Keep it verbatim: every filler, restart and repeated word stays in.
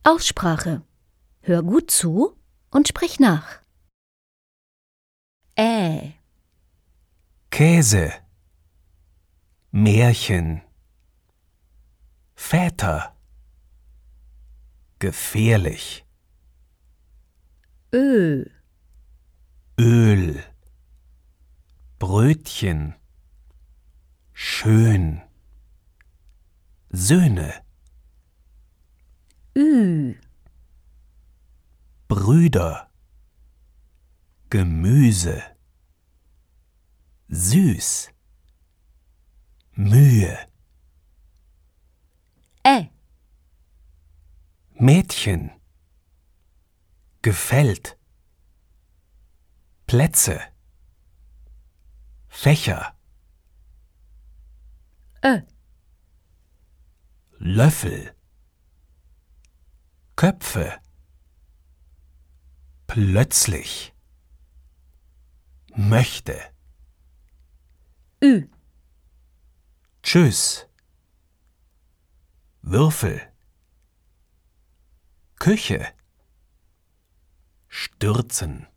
Aussprache. Hör gut zu und sprich nach. Ä, Käse, Märchen, Väter, gefährlich, Ö, Öl, Brötchen, schön, Söhne, Ü, Brüder, Gemüse, süß, Mühe, Ä, Mädchen, gefällt, Plätze, Fächer, Ö, Löffel, Köpfe, plötzlich, möchte, Ü, tschüss, Würfel, Küche, stürzen.